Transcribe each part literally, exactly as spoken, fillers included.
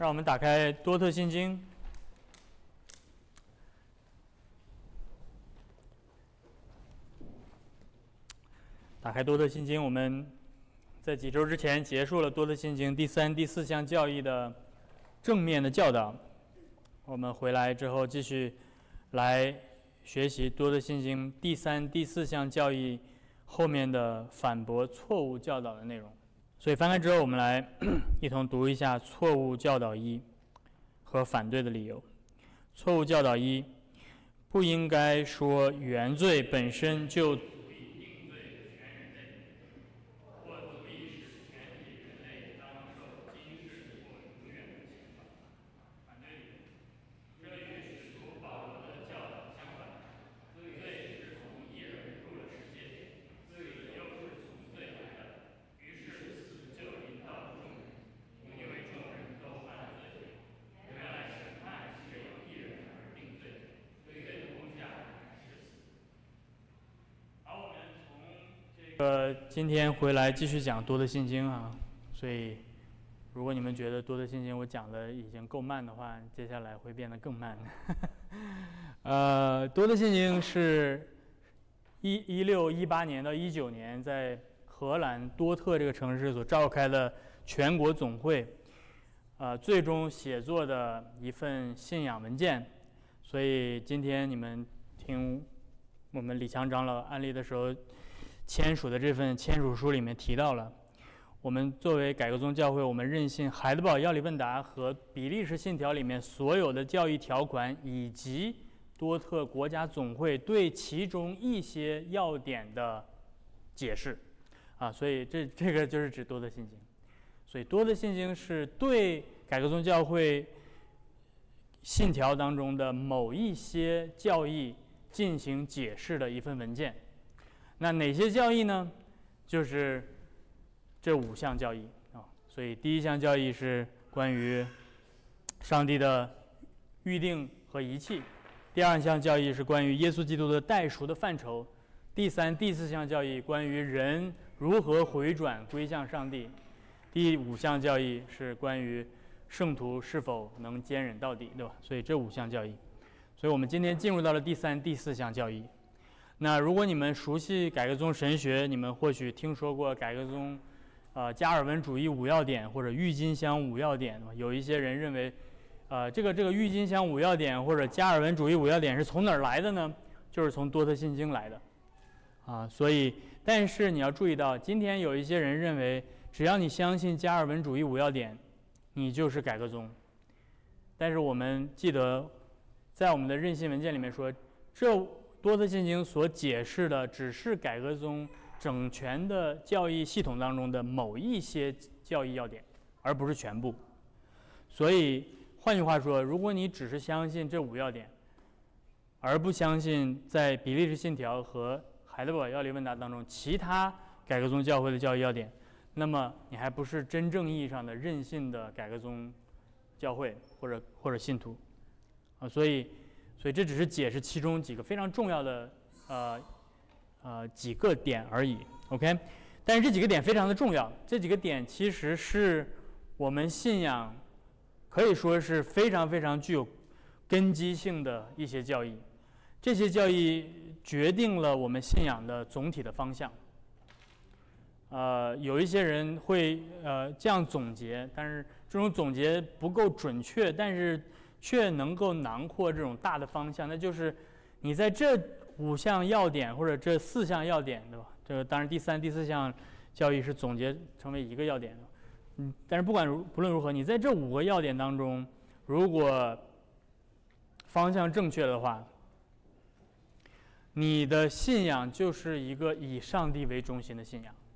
让我们打开多特信经。打开多特信经，我们在几周之前结束了多特信经第三、第四项教义的正面的教导。我们回来之后继续来学习多特信经第三、第四项教义后面的反驳错误教导的内容。所以翻开之后，我们来一同读一下错误教导一和反对的理由。错误教导一：不应该说原罪本身就呃，今天回来继续讲多特信经啊，所以如果你们觉得多特信经我讲的已经够慢的话，接下来会变得更慢。呃，多特信经是一一六一八年到一九年在荷兰多特这个城市所召开的全国总会，呃，最终写作的一份信仰文件。所以今天你们听我们李强长老案例的时候，签署的这份签署书里面提到了，我们作为改革宗教会，我们认信海德堡要理问答和比利时信条里面所有的教义条款，以及多特国家总会对其中一些要点的解释啊，所以这这个就是指多特信经。所以多特信经是对改革宗教会信条当中的某一些教义进行解释的一份文件。那哪些教义呢？就是这五项教义啊。所以第一项教义是关于上帝的预定和遗弃，第二项教义是关于耶稣基督的代赎的范畴，第三、第四项教义关于人如何回转归向上帝，第五项教义是关于圣徒是否能坚忍到底，对吧？所以这五项教义。所以我们今天进入到了第三、第四项教义。那如果你们熟悉改革宗神学，你们或许听说过改革宗呃加尔文主义五要点或者郁金香五要点。有一些人认为呃这个这个郁金香五要点或者加尔文主义五要点是从哪儿来的呢？就是从多特信经来的啊。所以但是你要注意到，今天有一些人认为只要你相信加尔文主义五要点，你就是改革宗。但是我们记得在我们的认信文件里面说，这多特信经所解释的只是改革宗整全的教义系统当中的某一些教义要点，而不是全部。所以换句话说，如果你只是相信这五要点，而不相信在比利时信条和海德堡要理问答当中其他改革宗教会的教义要点，那么你还不是真正意义上的认信的改革宗教会或者或者信徒啊。所以所以这只是解释其中几个非常重要的呃呃几个点而已 ，OK？ 但是这几个点非常的重要，这几个点其实是我们信仰可以说是非常非常具有根基性的一些教义，这些教义决定了我们信仰的总体的方向。呃，有一些人会呃这样总结，但是这种总结不够准确，但是却能够囊括这种大的方向，那就是你在这五项要点或者这四项要点，对吧？这个当然第三、第四项教义是总结成为一个要点的，嗯，但是不管如不论如何，你在这五个要点当中，如果方向正确的话，你的信仰就是一个以上帝为中心的信仰。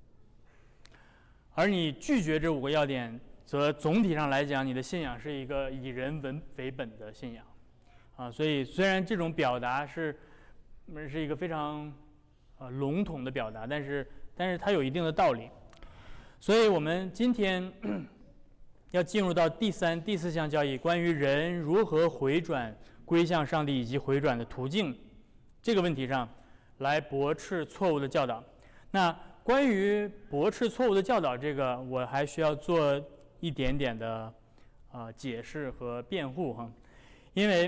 而你拒绝这五个要点，则总体上来讲，你的信仰是一个以人文为本的信仰，啊，所以虽然这种表达是是一个非常呃笼统的表达，但是但是它有一定的道理。所以我们今天要进入到第三、第四项教义，关于人如何回转归向上帝以及回转的途径这个问题上，来驳斥错误的教导。那关于驳斥错误的教导，这个我还需要做一点点的呃解释和辩护哈，因为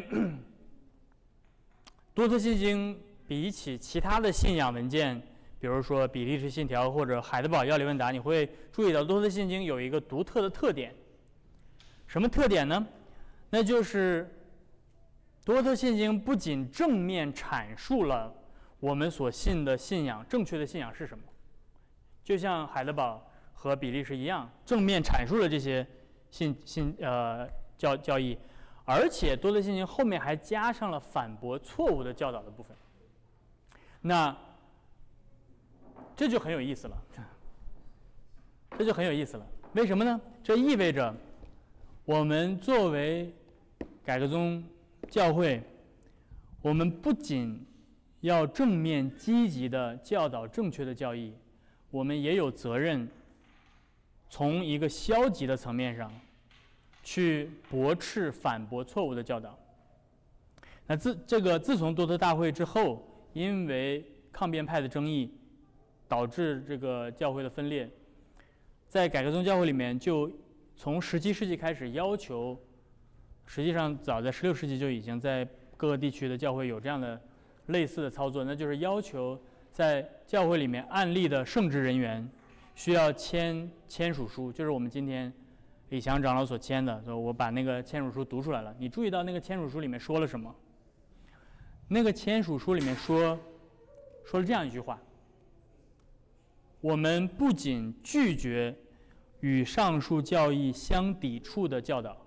多特信经比起其他的信仰文件，比如说比利时信条或者海德堡要理问答，你会注意到多特信经有一个独特的特点。什么特点呢？那就是多特信经不仅正面阐述了我们所信的信仰正确的信仰是什么，就像海德堡和比利时一样，正面阐述了这些信信呃教教义，而且多特信经后面还加上了反驳错误的教导的部分。那这就很有意思了，这就很有意思了。为什么呢？这意味着我们作为改革宗教会，我们不仅要正面积极的教导正确的教义，我们也有责任从一个消极的层面上去驳斥反驳错误的教导。那自这个自从多特大会之后，因为抗辩派的争议导致这个教会的分裂，在改革宗教会里面就从十七世纪开始要求，实际上早在十六世纪就已经在各个地区的教会有这样的类似的操作，那就是要求在教会里面按立的圣职人员需要签签署书，就是我们今天李强长老所签的。所以我把那个签署书读出来了，你注意到那个签署书里面说了什么？那个签署书里面说说了这样一句话：我们不仅拒绝与上述教义相抵触的教导，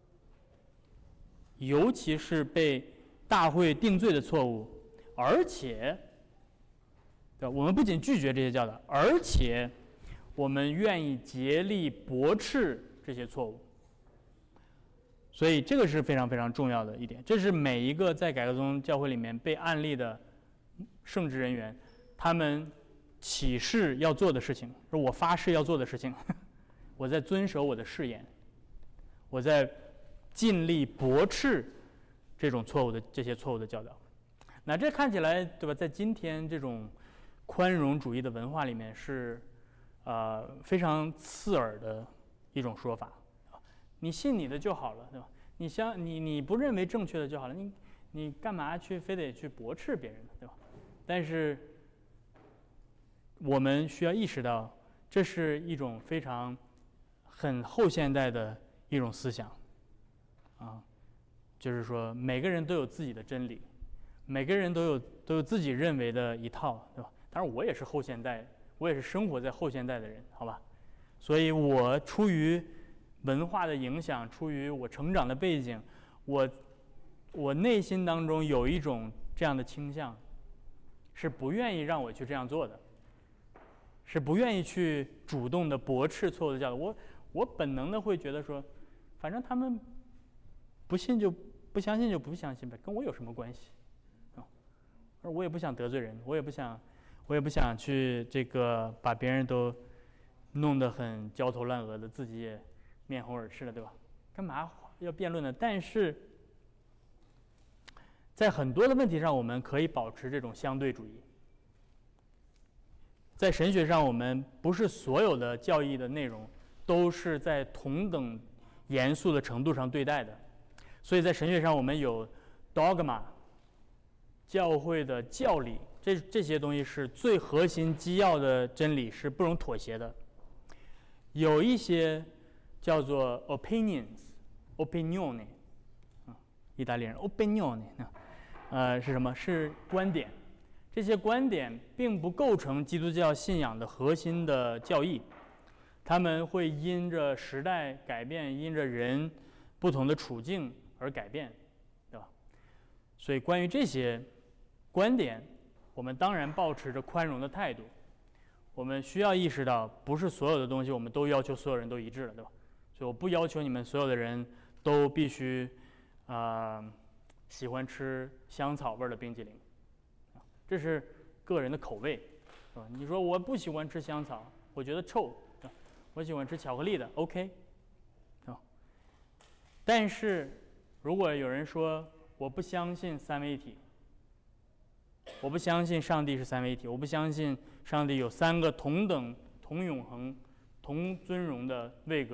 尤其是被大会定罪的错误，而且，对，我们不仅拒绝这些教导，而且我们愿意竭力驳斥这些错误。所以这个是非常非常重要的一点，这是每一个在改革宗教会里面被按立的圣职人员，他们起誓要做的事情，是我发誓要做的事情。我在遵守我的誓言，我在尽力驳斥这种错误的这些错误的教导。那这看起来，对吧？在今天这种宽容主义的文化里面是，呃，非常刺耳的一种说法。你信你的就好了，对吧？你相你你不认为正确的就好了，你你干嘛去非得去驳斥别人呢，对吧？但是我们需要意识到，这是一种非常很后现代的一种思想，啊，就是说每个人都有自己的真理，每个人都有都有自己认为的一套，对吧？当然我也是后现代，我也是生活在后现代的人，好吧？所以我出于文化的影响，出于我成长的背景，我我内心当中有一种这样的倾向，是不愿意让我去这样做的，是不愿意去主动的驳斥错误的教导。我我本能的会觉得说，反正他们不信就不相信就不相信呗，跟我有什么关系啊？而我也不想得罪人，我也不想我也不想去这个把别人都弄得很焦头烂额的，自己也面红耳赤的，对吧？干嘛要辩论呢？但是在很多的问题上，我们可以保持这种相对主义。在神学上，我们不是所有的教义的内容都是在同等严肃的程度上对待的，所以在神学上，我们有 dogma， 教会的教理，这这些东西是最核心基要的真理，是不容妥协的。有一些叫做 opinions，opinione， 啊，意大利人 opinione， 呃，是什么？是观点。这些观点并不构成基督教信仰的核心的教义，他们会因着时代改变，因着人不同的处境而改变，对吧？所以关于这些观点，我们当然保持着宽容的态度。我们需要意识到，不是所有的东西我们都要求所有人都一致了，对吧？所以我不要求你们所有的人都必须啊、呃、喜欢吃香草味的冰淇淋，这是个人的口味，是吧？你说我不喜欢吃香草，我觉得臭，我喜欢吃巧克力的 ，OK， 啊。但是如果有人说我不相信三位一体，我不相信上帝是三位一体，我不相信上帝有三个同等、同永恒、同尊荣的位格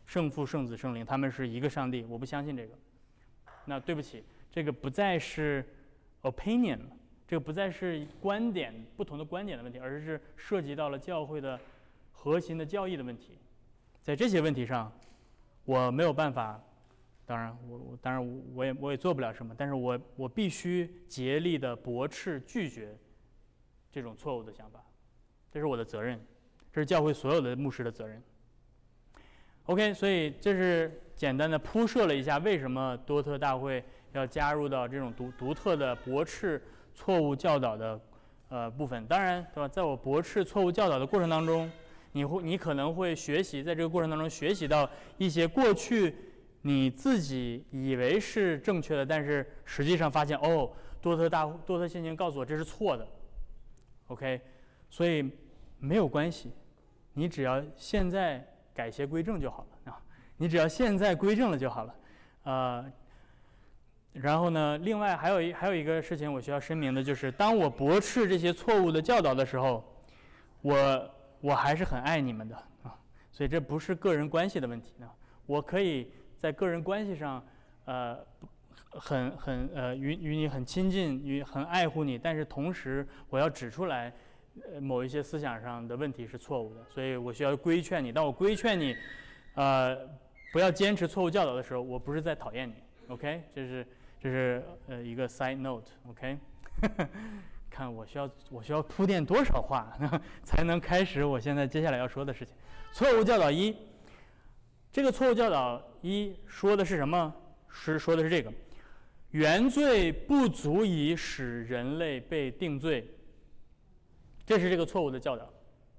圣父、圣子、圣灵，他们是一个上帝，我不相信这个。那对不起，这个不再是 opinion 了，这个不再是观点不同的观点的问题，而是涉及到了教会的核心的教义的问题。在这些问题上，我没有办法，当然我我当然我也我也做不了什么，但是我我必须竭力的驳斥拒绝这种错误的想法，这是我的责任，这是教会所有的牧师的责任。OK， 所以这是简单的铺设了一下为什么多特大会要加入到这种独独特的驳斥错误教导的呃部分。当然，对吧？在我驳斥错误教导的过程当中，你会你可能会学习，在这个过程当中学习到一些过去你自己以为是正确的，但是实际上发现哦，多特大多特信经告诉我这是错的。OK， 所以没有关系，你只要现在改邪归正就好了啊！你只要现在归正了就好了，呃，然后呢，另外还有一还有一个事情我需要声明的就是，当我驳斥这些错误的教导的时候，我我还是很爱你们的啊，所以这不是个人关系的问题啊，我可以在个人关系上，呃，很很呃与与你很亲近，与很爱护你，但是同时我要指出来。呃，某一些思想上的问题是错误的，所以我需要规劝你。当我规劝你，呃，不要坚持错误教导的时候，我不是在讨厌你 ，OK？ 这是这是呃一个 side note，OK？ 看我需要我需要铺垫多少话才能开始我现在接下来要说的事情。错误教导一，这个错误教导一说的是什么？是说的是这个，原罪不足以使人类被定罪。这是这个错误的教导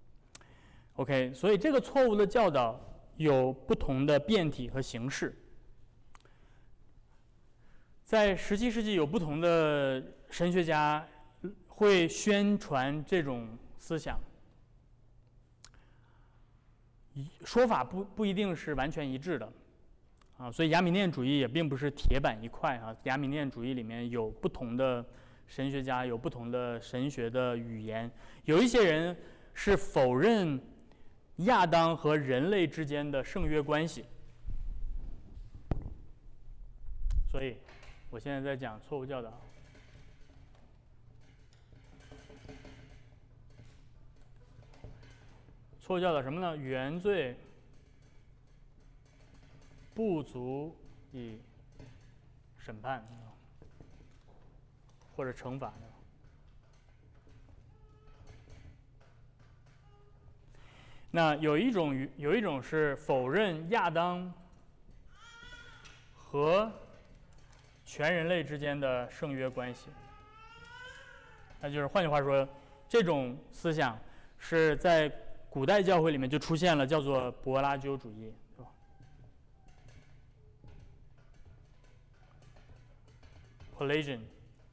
，OK， 所以这个错误的教导有不同的变体和形式。在十七世纪，有不同的神学家会宣传这种思想，说法不不一定是完全一致的，啊，所以亚米念主义也并不是铁板一块啊。亚米念主义里面有不同的神学家，有不同的神学的语言。有一些人是否认亚当和人类之间的圣约关系，所以我现在在讲错误教导。错误教导什么呢？原罪不足以审判或者惩罚。那有一种有一种是否认亚当和全人类之间的圣约关系，那就是换句话说，这种思想是在古代教会里面就出现了，叫做柏拉修主义，对吧 ？Pelagian。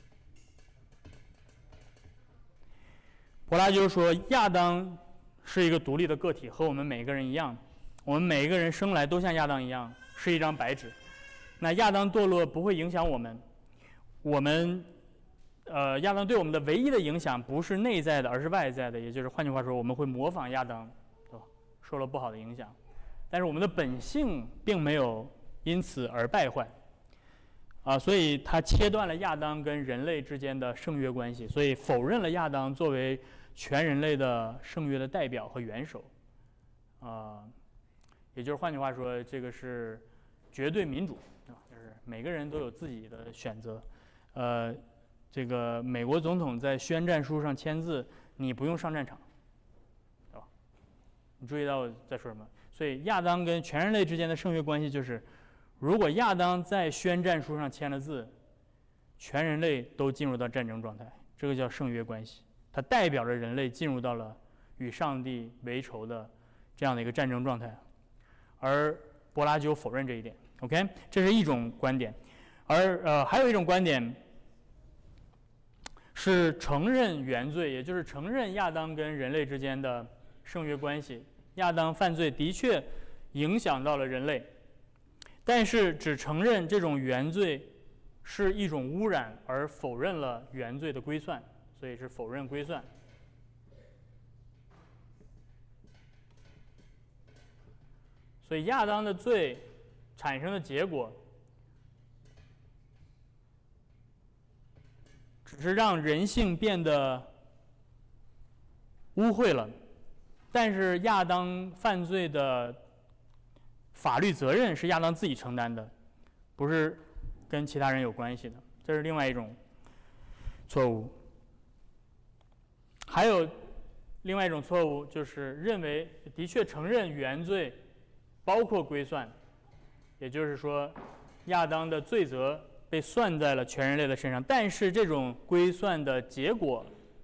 柏拉修说，亚当是一个独立的个体，和我们每个人一样，我们每一个人生来都像亚当一样，是一张白纸。那亚当堕落不会影响我们，我们，呃，亚当对我们的唯一的影响不是内在的，而是外在的，也就是换句话说，我们会模仿亚当，对吧？受了不好的影响，但是我们的本性并没有因此而败坏，啊，所以他切断了亚当跟人类之间的圣约关系，所以否认了亚当作为全人类的圣约的代表和元首，啊，也就是换句话说，这个是绝对民主啊，就是每个人都有自己的选择。呃，这个美国总统在宣战书上签字，你不用上战场，对吧？你注意到我在说什么？所以亚当跟全人类之间的圣约关系就是，如果亚当在宣战书上签了字，全人类都进入到战争状态，这个叫圣约关系。它代表着人类进入到了与上帝为仇的这样的一个战争状态，而柏拉修否认这一点。OK， 这是一种观点，而呃还有一种观点是承认原罪，也就是承认亚当跟人类之间的圣约关系。亚当犯罪的确影响到了人类，但是只承认这种原罪是一种污染，而否认了原罪的规算。所以是否认规算。 所以亚当的罪产生的结果，只是让人性变得污秽了，但是亚当犯罪的法律责任是亚当自己承担的，不是跟其他人有关系的，这是另外一种错误。还有另外一种错误，就是认为的确承认原罪包括归算，也就是说亚当的罪责被算在了全人类的身上，但是这种归算的结果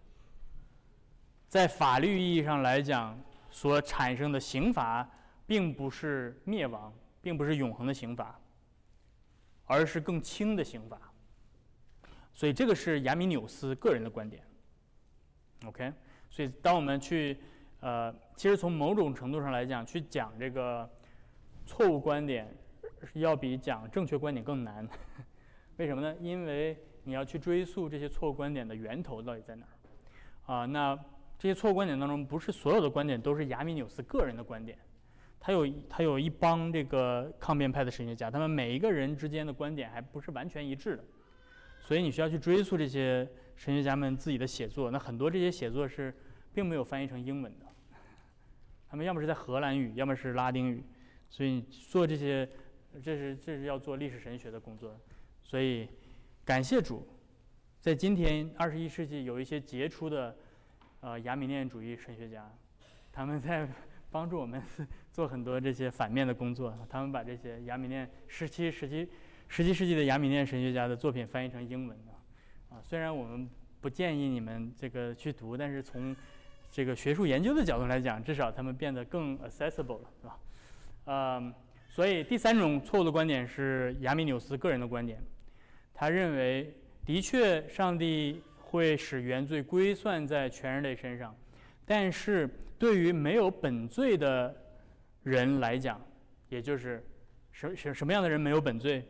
在法律意义上来讲所产生的刑罚并不是灭亡，并不是永恒的刑罚，而是更轻的刑罚。所以这个是亚米纽斯个人的观点。OK， 所以当我们去呃，其实从某种程度上来讲，去讲这个错误观点要比讲正确观点更难。为什么呢？因为你要去追溯这些错误观点的源头到底在哪儿啊？那这些错误观点当中，不是所有的观点都是亚米纽斯个人的观点，他有他有一帮这个抗辩派的神学家，他们每一个人之间的观点还不是完全一致的，所以你需要去追溯这些神学家们自己的写作。那很多这些写作是并没有翻译成英文的，他们要么是在荷兰语，要么是拉丁语，所以做这些，这是这是要做历史神学的工作。所以感谢主，在今天二十一世纪有一些杰出的呃亚米念主义神学家，他们在帮助我们做很多这些反面的工作。他们把这些亚米念十七、十七、十七世纪的亚米念神学家的作品翻译成英文的。啊，虽然我们不建议你们这个去读，但是从这个学术研究的角度来讲，至少他们变得更 accessible 了，是吧？嗯，所以第三种错误的观点是亚米纽斯个人的观点，他认为的确上帝会使原罪归算在全人类身上，但是对于没有本罪的人来讲，也就是什什什么样的人没有本罪？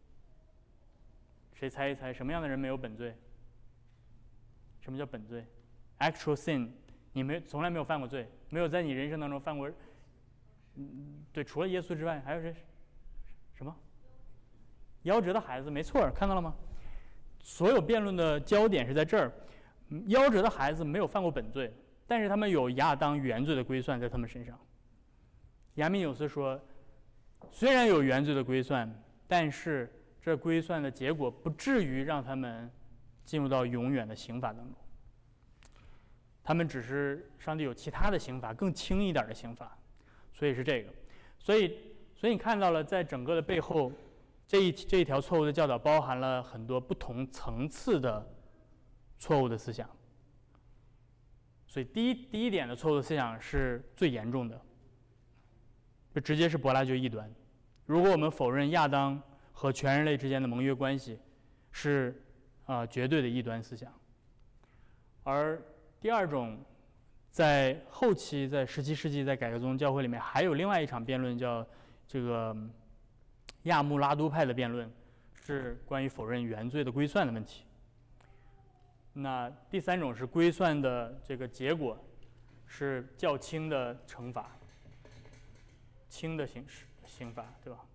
谁猜一猜，什么样的人没有本罪？什么叫本罪 ？actual sin， 你没从来没有犯过罪，没有在你人生当中犯过，嗯，对，除了耶稣之外，还有谁？什么？夭折的孩子，没错，看到了吗？所有辩论的焦点是在这儿。夭折的孩子没有犯过本罪，但是他们有亚当原罪的归算在他们身上。亚米纽斯说，虽然有原罪的归算，但是这归算的结果不至于让他们进入到永远的刑罚当中，他们只是上帝有其他的刑罚，更轻一点的刑罚，所以是这个。所以，所以你看到了，在整个的背后，这一这一条错误的教导包含了很多不同层次的错误的思想。所以第一第一点的错误的思想是最严重的，这直接是柏拉图异端。如果我们否认亚当和全人类之间的盟约关系，是啊、呃、绝对的异端思想。而第二种，在后期，在十七世纪，在改革宗教会里面，还有另外一场辩论，叫这个亚穆拉都派的辩论，是关于否认原罪的归算的问题。那第三种是归算的这个结果是较轻的惩罚，轻的刑刑罚，对吧？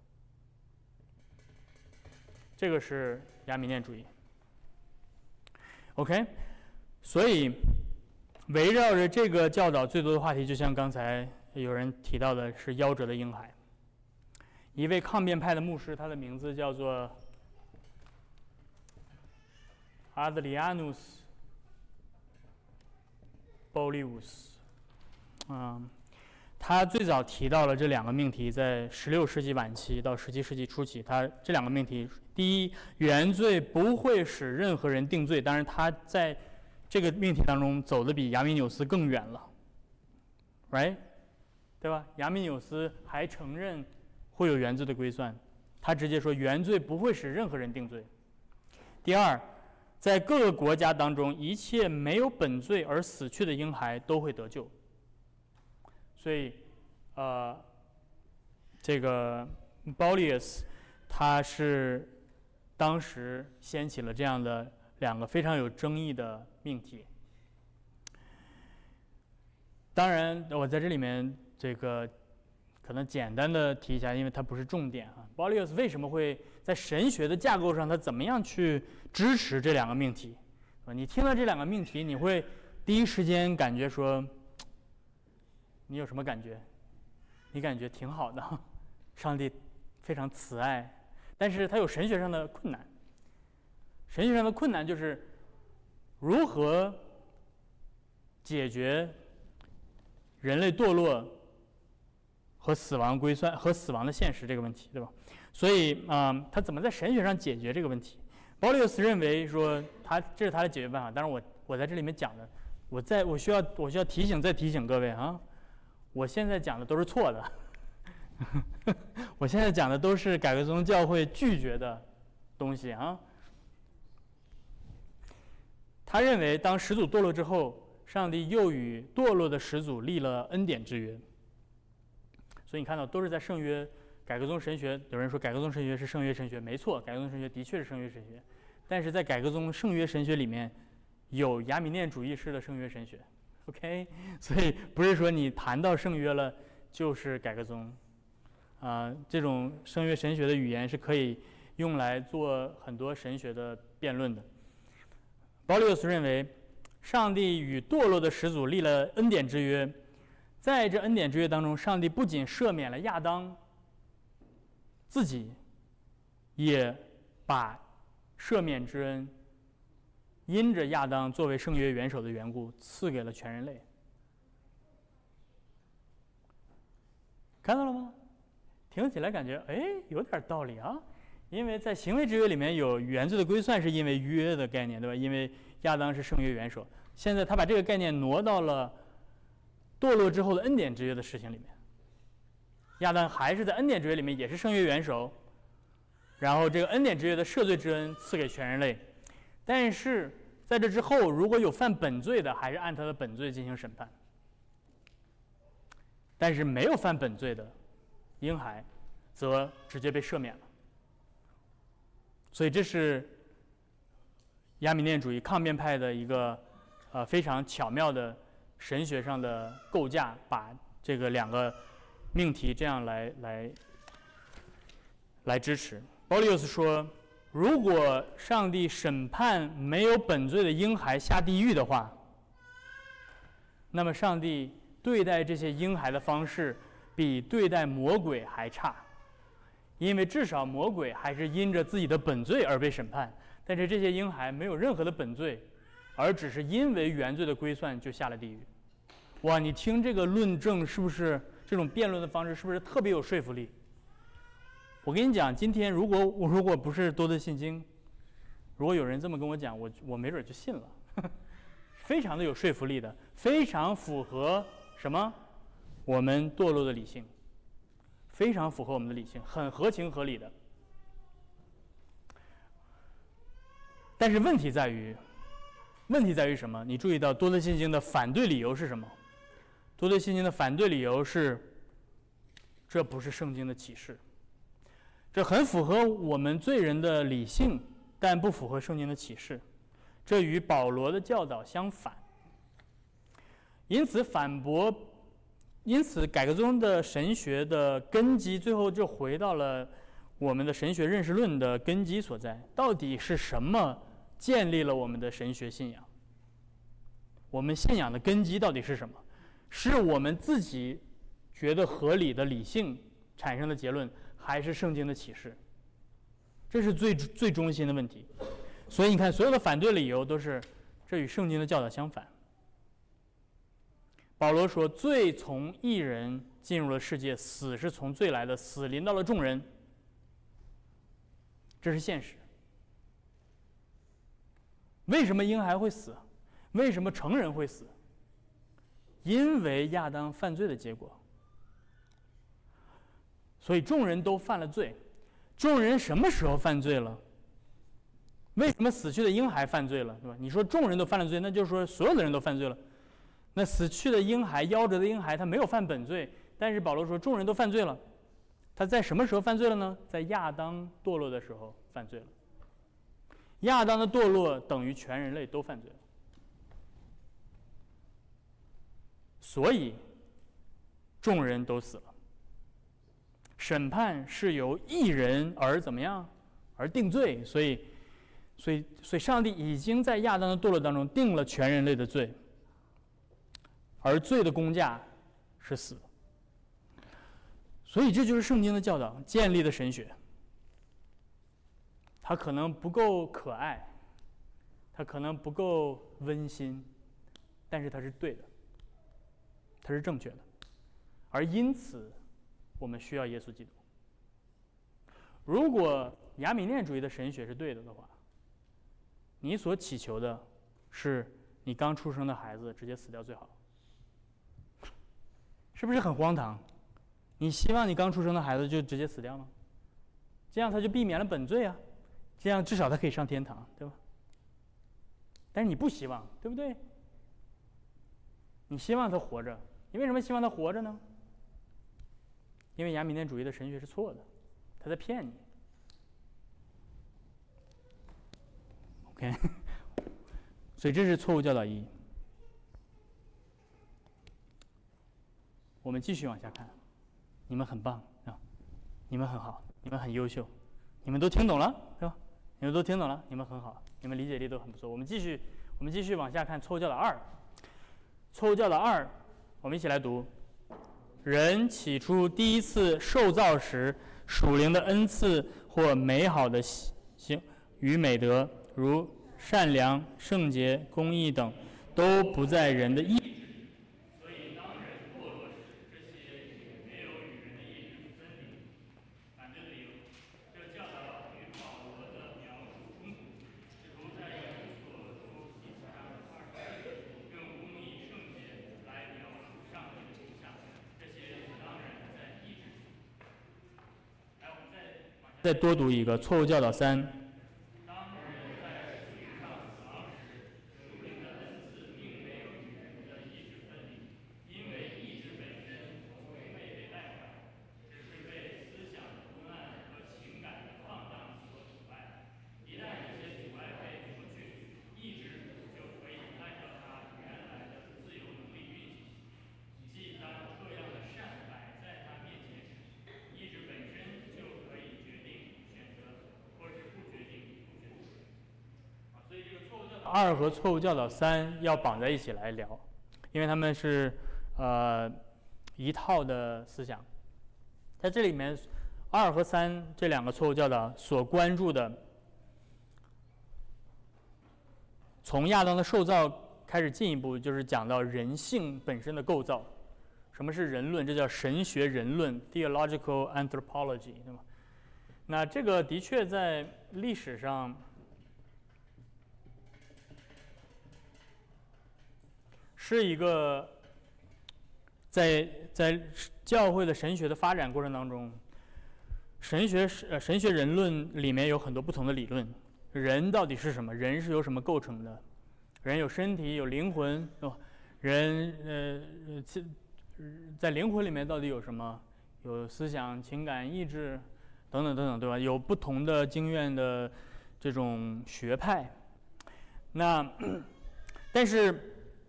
这个是亚米念主义。OK， 所以围绕着这个教导最多的话题，就像刚才有人提到的是夭折的婴孩。一位抗辩派的牧师，他的名字叫做 Adrianus Paulius， 嗯，他最早提到了这两个命题，在十六世纪晚期到十七世纪初期，他这两个命题，第一，原罪不会使任何人定罪，当然他在这个命题当中走的比亚米纽斯更远了 ，right， 对吧？亚米纽斯还承认会有原罪的归算，他直接说原罪不会使任何人定罪。第二，在各个国家当中，一切没有本罪而死去的婴孩都会得救。所以，呃，这个 Paulius 他是当时掀起了这样的两个非常有争议的命题。当然，我在这里面这个可能简单的提一下，因为它不是重点啊。鲍里厄斯为什么会在神学的架构上，他怎么样去支持这两个命题？啊，你听到这两个命题，你会第一时间感觉说，你有什么感觉？你感觉挺好的，上帝非常慈爱，但是他有神学上的困难。神学上的困难就是如何解决人类堕落和死亡归算和死亡的现实这个问题，对吧？所以啊、呃，他怎么在神学上解决这个问题？鲍里厄斯认为说他这是他的解决办法。当然我我在这里面讲的，我在我需要我需要提醒再提醒各位啊，我现在讲的都是错的，我现在讲的都是改革宗教会拒绝的东西啊。他认为，当始祖堕落之后，上帝又与堕落的始祖立了恩典之约。所以你看到都是在圣约。改革宗神学，有人说改革宗神学是圣约神学，没错，改革宗神学的确是圣约神学，但是在改革宗圣约神学里面，有亚米念主义式的圣约神学 ，OK， 所以不是说你谈到圣约了就是改革宗，啊、呃，这种圣约神学的语言是可以用来做很多神学的辩论的。鲍里厄斯认为，上帝与堕落的始祖立了恩典之约，在这恩典之约当中，上帝不仅赦免了亚当自己，也把赦免之恩因着亚当作为圣约元首的缘故赐给了全人类。看到了吗？听起来感觉哎有点道理啊，因为在行为之约里面有原罪的归算，是因为约的概念，对吧？因为亚当是圣约元首，现在他把这个概念挪到了堕落之后的恩典之约的事情里面。亚当还是在恩典之约里面也是圣约元首，然后这个恩典之约的赦罪之恩赐给全人类，但是在这之后，如果有犯本罪的，还是按他的本罪进行审判，但是没有犯本罪的婴孩则直接被赦免了。所以这是亚米念主义抗辩派的一个呃非常巧妙的神学上的构架，把这个两个命题这样来来来支持。鲍里厄斯说，如果上帝审判没有本罪的婴孩下地狱的话，那么上帝对待这些婴孩的方式比对待魔鬼还差，因为至少魔鬼还是因着自己的本罪而被审判，但是这些婴孩没有任何的本罪，而只是因为原罪的归算就下了地狱。哇，你听这个论证是不是？这种辩论的方式是不是特别有说服力？我跟你讲，今天如果我如果不是多德信经，如果有人这么跟我讲，我我没准就信了，呵呵，非常的有说服力的，非常符合什么？我们堕落的理性，非常符合我们的理性，很合情合理的。但是问题在于，问题在于什么？你注意到多德信经的反对理由是什么？多德信经的反对理由是，这不是圣经的启示，这很符合我们罪人的理性，但不符合圣经的启示，这与保罗的教导相反。因此反驳，因此改革宗的神学的根基，最后就回到了我们的神学认识论的根基所在。到底是什么建立了我们的神学信仰？我们信仰的根基到底是什么？是我们自己觉得合理的理性产生的结论，还是圣经的启示？这是最最中心的问题。所以你看，所有的反对理由都是这与圣经的教导相反。保罗说，罪从一人进入了世界，死是从罪来的，死临到了众人，这是现实。为什么婴孩会死？为什么成人会死？因为亚当犯罪的结果。所以众人都犯了罪。众人什么时候犯罪了？为什么死去的婴孩犯罪了，对吧？你说众人都犯了罪，那就是说所有的人都犯罪了。那死去的婴孩，夭折的婴孩，他没有犯本罪，但是保罗说众人都犯罪了。他在什么时候犯罪了呢？在亚当堕落的时候犯罪了。亚当的堕落等于全人类都犯罪了。所以众人都死了。 审判是由一人而怎么样而定罪，所以，所以，所以上帝已经在亚当的堕落当中定了全人类的罪，而罪的工价是死。所以这就是圣经的教导建立的神学。它可能不够可爱，它可能不够温馨，但是它是对的，它是正确的，而因此我们需要耶稣基督。如果亚米念主义的神学是对的的话，你所祈求的是你刚出生的孩子直接死掉最好，是不是很荒唐？你希望你刚出生的孩子就直接死掉吗？这样他就避免了本罪啊，这样至少他可以上天堂，对吧？但是你不希望，对不对？你希望他活着，你为什么希望他活着呢？因为亚米念主义的神学是错的，他在骗你。OK， 所以这是错误教导一。我们继续往下看，你们很棒啊，你们很好，你们很优秀，你们都听懂了，对吧？你们都听懂了，你们很好，你们理解力都很不错。我们继续，我们继续往下看错误教导二。错误教导二，我们一起来读：人起初第一次受造时，属灵的恩赐或美好的行与美德，如善良、圣洁、公义等，都不在人的意。再多读一个错误教导三。二和错误教导三要绑在一起来聊，因为他们是呃一套的思想。在这里面，二和三这两个错误教导所关注的，从亚当的受造开始进一步就是讲到人性本身的构造。什么是人论？这叫神学人论 （theological anthropology）， 对吗？那这个的确在历史上是一个在在教会的神学的发展过程当中，神学呃神学人论里面有很多不同的理论。人到底是什么？人是由什么构成的？人有身体，有灵魂，哦，人呃在灵魂里面到底有什么？有思想、情感、意志等等等等，对吧？有不同的经院的这种学派。那但是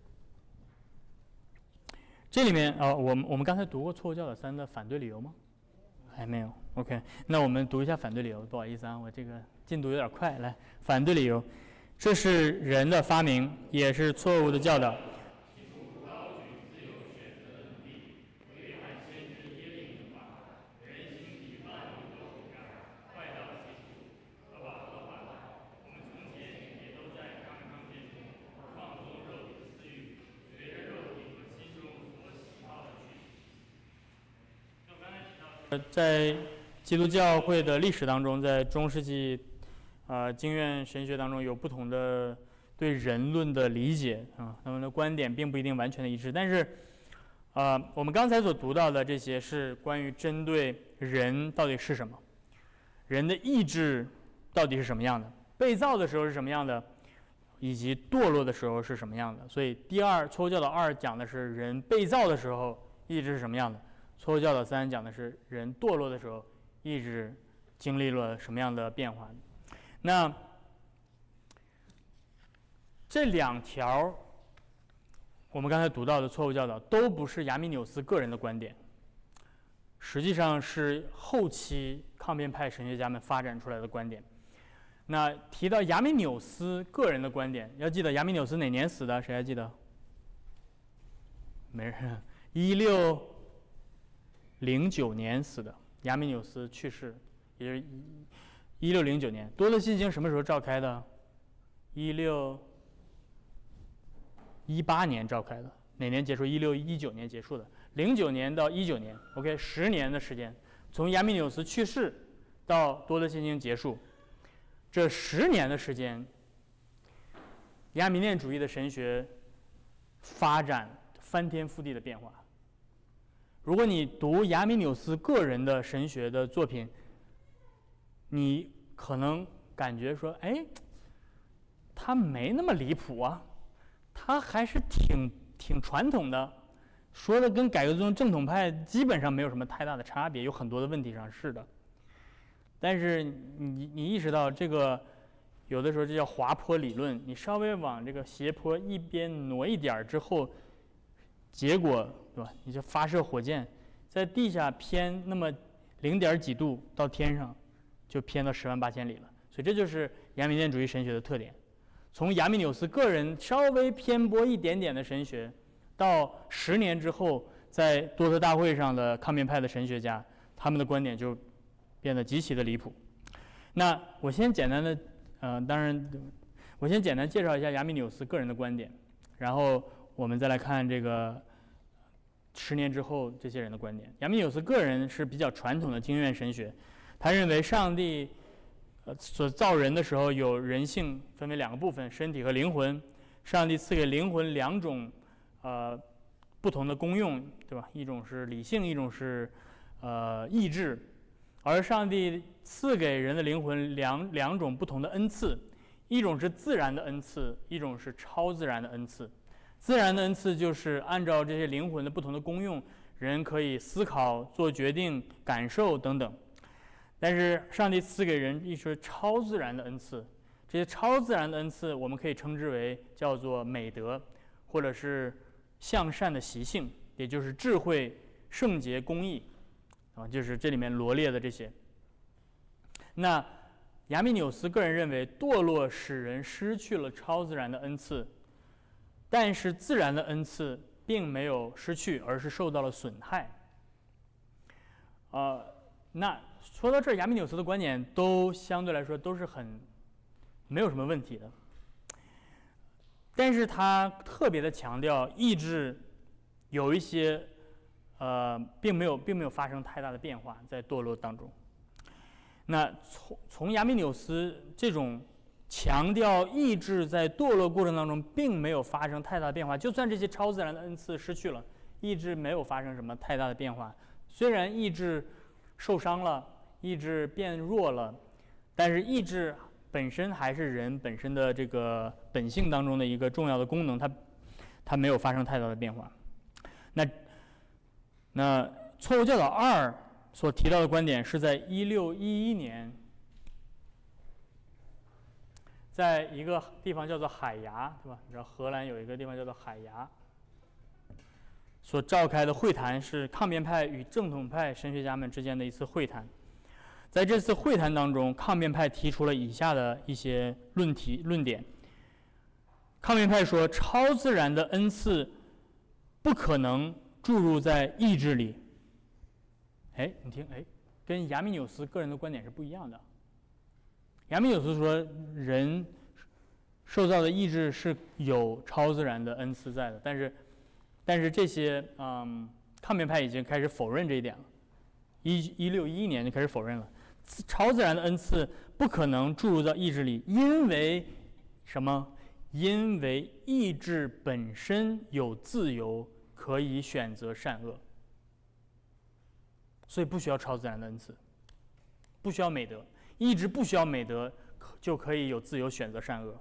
这里面啊、哦，我们我们刚才读过错误教导三的反对理由吗？还没有。OK， 那我们读一下反对理由。不好意思啊，我这个进度有点快。来，反对理由：这是人的发明，也是错误的教导。在基督教会的历史当中，在中世纪，呃，经院神学当中有不同的对人论的理解啊，他们的观点并不一定完全的一致。但是，呃，我们刚才所读到的这些是关于针对人到底是什么，人的意志到底是什么样的，被造的时候是什么样的，以及堕落的时候是什么样的。所以，第二错误教导二讲的是人被造的时候意志是什么样的。错误教导三讲的是人堕落的时候，意志经历了什么样的变化。那这两条我们刚才读到的错误教导都不是亚米纽斯个人的观点， 实际上是后期抗辩派神学家们发展出来的观点。那提到亚米纽斯个人的观点，要记得亚米纽斯哪年死的？谁还记得？没人。一六零九年死的，亚米纽斯去世，也就是一六零九年。多德信经什么时候召开的？一六一八年召开的。哪年结束？一六一九年结束的。零九年到一九年 ，OK， 十年的时间，从亚米纽斯去世到多德信经结束，这十年的时间，亚米念主义的神学发展翻天覆地的变化。如果你读亚米纽斯个人的神学的作品，你可能感觉说，哎，他没那么离谱啊，他还是挺挺传统的。说的跟改革宗正统派基本上没有什么太大的差别，有很多的问题上是的，但是你你意识到这个，有的时候这叫滑坡理论，你稍微往这个斜坡一边挪一点之后，结果对吧？你就发射火箭，在地下偏那么零点几度到天上，就偏到十万八千里了。所以这就是亚米念主义神学的特点，从亚米纽斯个人稍微偏颇一点点的神学。到十年之后，在多特大会上的抗辩派的神学家，他们的观点就变得极其的离谱。那我先简单的，呃，当然，我先简单介绍一下亚米纽斯个人的观点，然后我们再来看这个十年之后这些人的观点。亚米纽斯个人是比较传统的经验神学，他认为上帝呃所造人的时候有人性分为两个部分，身体和灵魂，上帝赐给灵魂两种。呃，不同的功用，对吧？一种是理性，一种是呃意志。而上帝赐给人的灵魂两两种不同的恩赐，一种是自然的恩赐，一种是超自然的恩赐。自然的恩赐就是按照这些灵魂的不同的功用，人可以思考、做决定、感受等等。但是上帝赐给人一些超自然的恩赐，这些超自然的恩赐我们可以称之为叫做美德，或者是向善的习性，也就是智慧、圣洁、公义，啊，就是这里面罗列的这些。那亚米纽斯个人认为，堕落使人失去了超自然的恩赐，但是自然的恩赐并没有失去，而是受到了损害。呃，那说到这儿，亚米纽斯的观点都相对来说都是很没有什么问题的。但是他特别的强调意志有一些呃并没有并没有发生太大的变化在堕落当中。那从从亚米纽斯这种强调意志在堕落过程当中并没有发生太大的变化，就算这些超自然的恩赐失去了，意志没有发生什么太大的变化。虽然意志受伤了，意志变弱了，但是意志本身还是人本身的这个本性当中的一个重要的功能，它它没有发生太大的变化。那那错误教导二所提到的观点是在一六一一年，在一个地方叫做海牙，对吧？你知道荷兰有一个地方叫做海牙，所召开的会谈是抗辩派与正统派神学家们之间的一次会谈。在这次会谈当中，抗辩派提出了以下的一些论题论点。抗辩派说，超自然的恩赐不可能注入在意志里。哎，你听，哎，跟亚米纽斯个人的观点是不一样的。亚米纽斯说，人受造的意志是有超自然的恩赐在的，但是，但是这些嗯，抗辩派已经开始否认这一点了。一一六一一年就开始否认了。超自然的恩赐不可能注入到意志里，因为什么？因为意志本身有自由，可以选择善恶，所以不需要超自然的恩赐，不需要美德，意志不需要美德，就可以有自由选择善恶。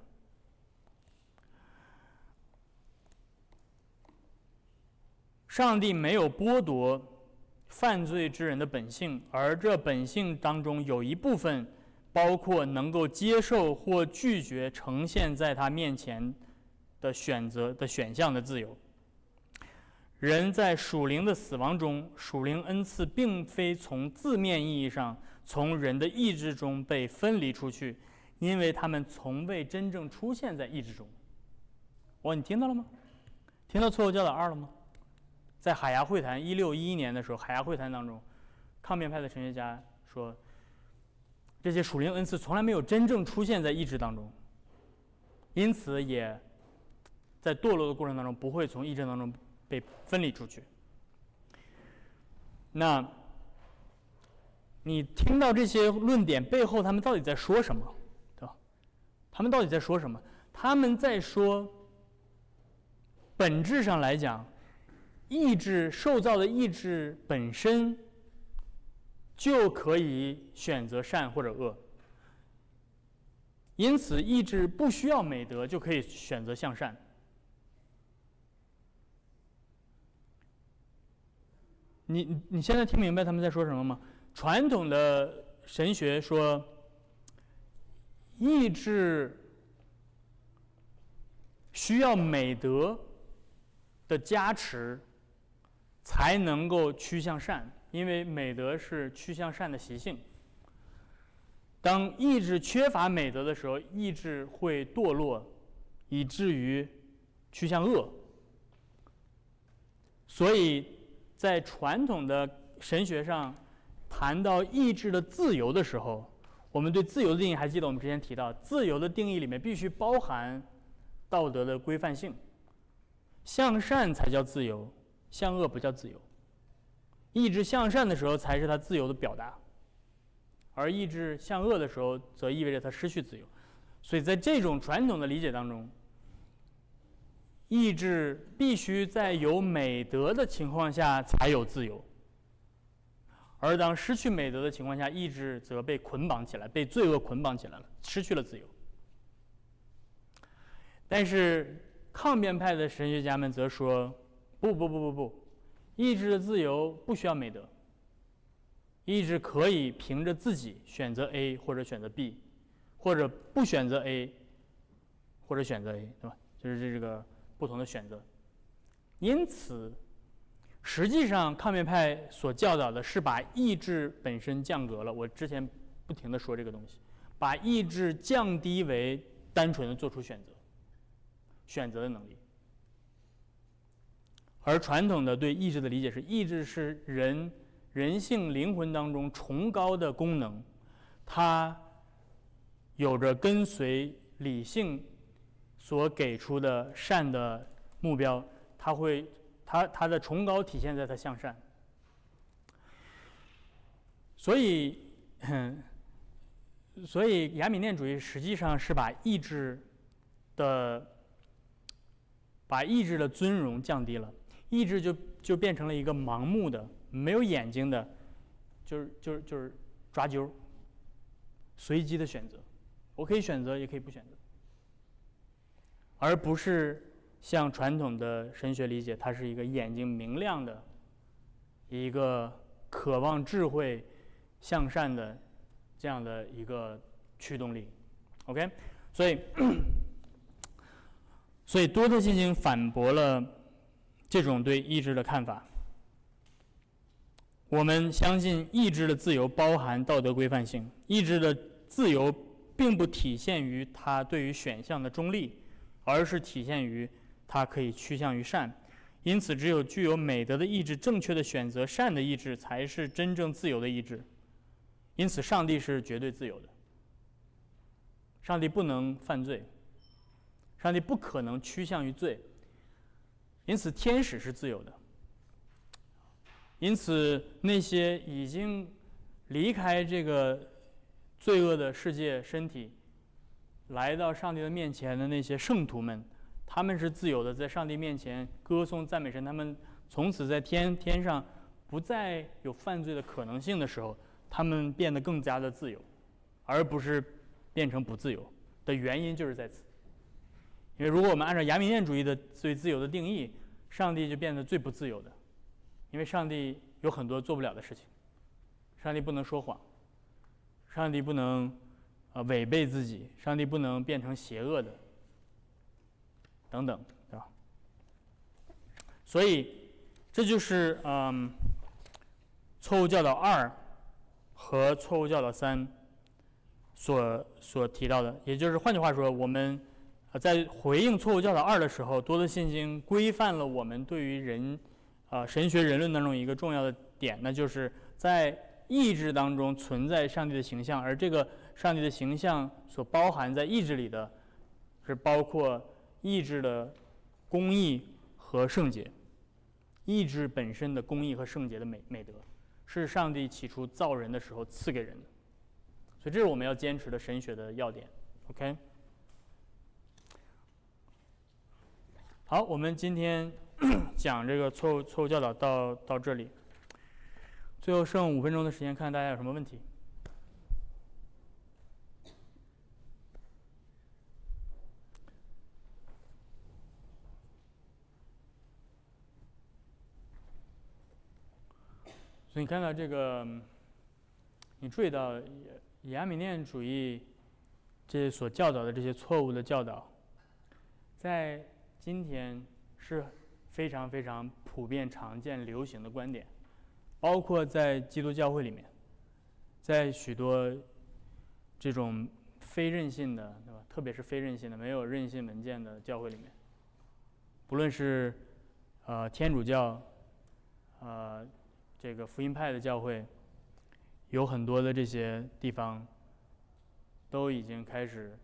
上帝没有剥夺犯罪之人的本性，而这本性当中有一部分包括能够接受或拒绝呈现在他面前的选择的选项的自由。 人在属灵的死亡中，属灵恩赐并非从字面意义上从人的意志中被分离出去，因为他们从未真正出现在意志中。哇，你听到了吗？听到错误教导二了吗？在海牙会谈一六一一年的时候，海牙会谈当中，抗辩派的神学家说，这些属灵恩赐从来没有真正出现在意志当中，因此也在堕落的过程当中不会从意志当中被分离出去。那你听到这些论点背后，他们到底在说什么？对吧？他们到底在说什么？他们在说，本质上来讲，意志受造的意志本身就可以选择善或者恶，因此意志不需要美德就可以选择向善。你你现在听明白他们在说什么吗？传统的神学说，意志需要美德的加持才能够趋向善，因为美德是趋向善的习性。当意志缺乏美德的时候，意志会堕落，以至于趋向恶。所以在传统的神学上谈到意志的自由的时候，我们对自由的定义还记得我们之前提到，自由的定义里面必须包含道德的规范性，向善才叫自由，向恶不叫自由。意志向善的时候才是他自由的表达，而意志向恶的时候则意味着他失去自由。所以在这种传统的理解当中，意志必须在有美德的情况下才有自由，而当失去美德的情况下，意志则被捆绑起来，被罪恶捆绑起来了，失去了自由。但是抗辩派的神学家们则说，不不不不不，意志的自由不需要美德，意志可以凭着自己选择 A 或者选择 B， 或者不选择 A 或者选择 A， 对吧？就是这个不同的选择。因此实际上抗辩派所教导的是把意志本身降格了，我之前不停地说这个东西，把意志降低为单纯的做出选择选择的能力。而传统的对意志的理解是，意志是人人性灵魂当中崇高的功能，它有着跟随理性所给出的善的目标，它会它它的崇高体现在它向善。所以所以亚米念主义实际上是把意志的把意志的尊荣降低了，意志就就变成了一个盲目的、没有眼睛的，就是就是就是抓阄、随机的选择。我可以选择，也可以不选择，而不是像传统的神学理解，它是一个眼睛明亮的、一个渴望智慧、向善的这样的一个驱动力。OK， 所以。所以多特信经反驳了这种对意志的看法。我们相信意志的自由包含道德规范性，意志的自由并不体现于它对于选项的中立，而是体现于它可以趋向于善。因此只有具有美德的意志，正确的选择善的意志，才是真正自由的意志。因此上帝是绝对自由的，上帝不能犯罪，上帝不可能趋向于罪，因此天使是自由的。因此那些已经离开这个罪恶的世界身体，来到上帝的面前的那些圣徒们，他们是自由的，在上帝面前歌颂赞美神，他们从此在天天上不再有犯罪的可能性的时候，他们变得更加的自由，而不是变成不自由的原因就是在此。因为如果我们按照亚米念主义的对自由的定义，上帝就变得最不自由的，因为上帝有很多做不了的事情，上帝不能说谎，上帝不能呃违背自己，上帝不能变成邪恶的，等等，对吧？所以这就是嗯，错误教导二和错误教导三所所提到的，也就是换句话说，我们在回应错误教导二的时候，多德信经规范了我们对于人，呃，神学人论当中一个重要的点，那就是在意志当中存在上帝的形象，而这个上帝的形象所包含在意志里的，是包括意志的公义和圣洁。意志本身的公义和圣洁的美美德，是上帝起初造人的时候赐给人的，所以这是我们要坚持的神学的要点。OK。好，我们今天讲这个错误错误教导到到这里，最后剩五分钟的时间，看看大家有什么问题。所以你看到这个，你注意到以阿米念主义这些所教导的这些错误的教导，在今天是非常非常普遍、常见、流行的观点，包括在基督教会里面，在许多这种非任性的，对吧？特别是非任性的、没有任性门见的教会里面，不论是呃天主教，呃这个福音派的教会，有很多的这些地方都已经开始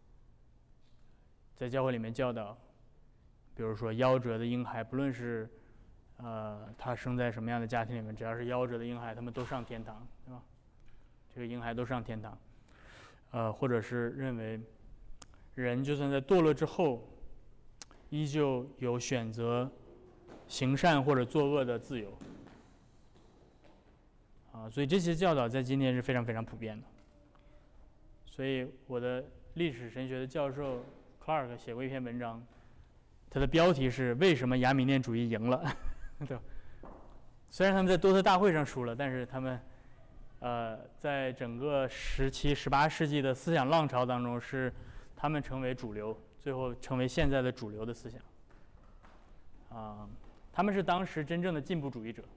在教会里面教导。比如说夭折的婴孩，不论是呃他生在什么样的家庭里面，只要是夭折的婴孩，他们都上天堂，对吧？这个婴孩都上天堂。呃，或者是认为人就算在堕落之后，依旧有选择行善或者作恶的自由。啊，所以这些教导在今天是非常非常普遍的。所以我的历史神学的教授 Clark 写过一篇文章。它的标题是为什么亚米念主义赢了？对吧？虽然他们在多特大会上输了，但是他们，呃，在整个十七、十八世纪的思想浪潮当中，是他们成为主流，最后成为现在的主流的思想。啊、呃，他们是当时真正的进步主义者。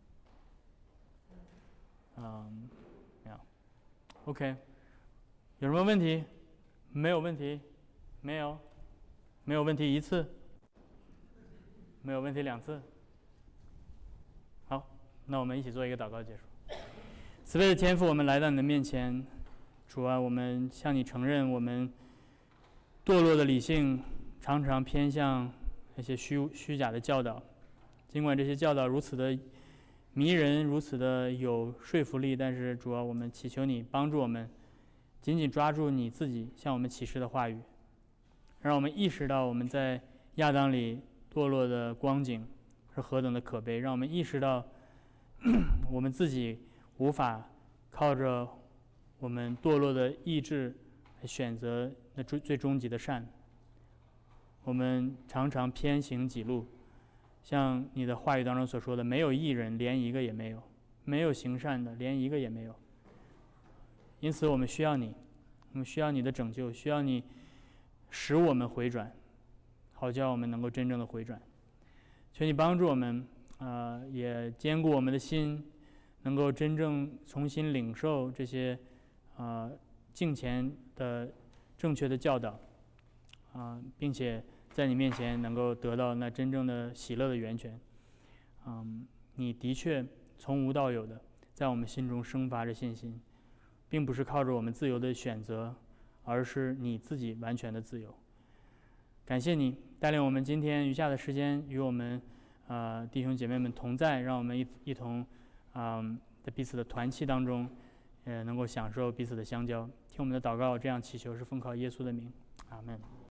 嗯，这样 ，OK， 有什么问题？没有问题，没有，没有问题一次。没有问题两次。好，那我们一起做一个祷告结束。慈悲的天父，我们来到你的面前，主啊，我们向你承认，我们堕落的理性常常偏向那些虚虚假的教导，尽管这些教导如此的迷人，如此的有说服力，但是主啊，我们祈求你帮助我们，紧紧抓住你自己向我们启示的话语，让我们意识到我们在亚当里堕落的光景是何等的可悲，让我们意识到我们自己无法靠着我们堕落的意志来选择那最最终极的善。我们常常偏行己路，像你的话语当中所说的，没有义人，连一个也没有；没有行善的，连一个也没有。因此，我们需要你，我们需要你的拯救，需要你使我们回转。好叫我们能够真正的回转，求你帮助我们，呃，也坚固我们的心，能够真正重新领受这些，呃，敬虔的正确的教导，啊、呃，并且在你面前能够得到那真正的喜乐的源泉。嗯，你的确从无到有的在我们心中生发着信心，并不是靠着我们自由的选择，而是你自己完全的自由。感谢你带领我们今天余下的时间与我们呃弟兄姐妹们同在，让我们一一同啊、呃、在彼此的团契当中，呃能够享受彼此的相交。听我们的祷告，这样祈求是奉靠耶稣的名，阿们。